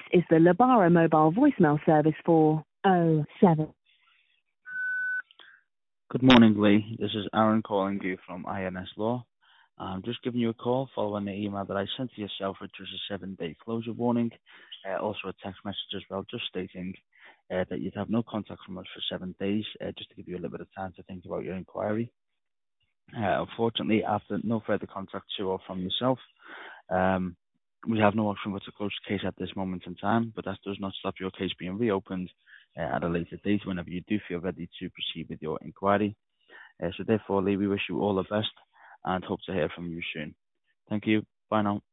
is the Labara mobile voicemail service for 07. Good morning, Lee. This is Aaron calling you from INS Law. I'm just giving you a call following the email that I sent to yourself, which was a 7-day closure warning. Also a text message as well, just stating that you'd have no contact from us for 7 days, just to give you a little bit of time to think about your inquiry. Unfortunately, after no further contact to or from yourself, we have no option but to close the case at this moment in time, but that does not stop your case being reopened at a later date whenever you do feel ready to proceed with your inquiry. So therefore, Lee, we wish you all the best and hope to hear from you soon. Thank you. Bye now.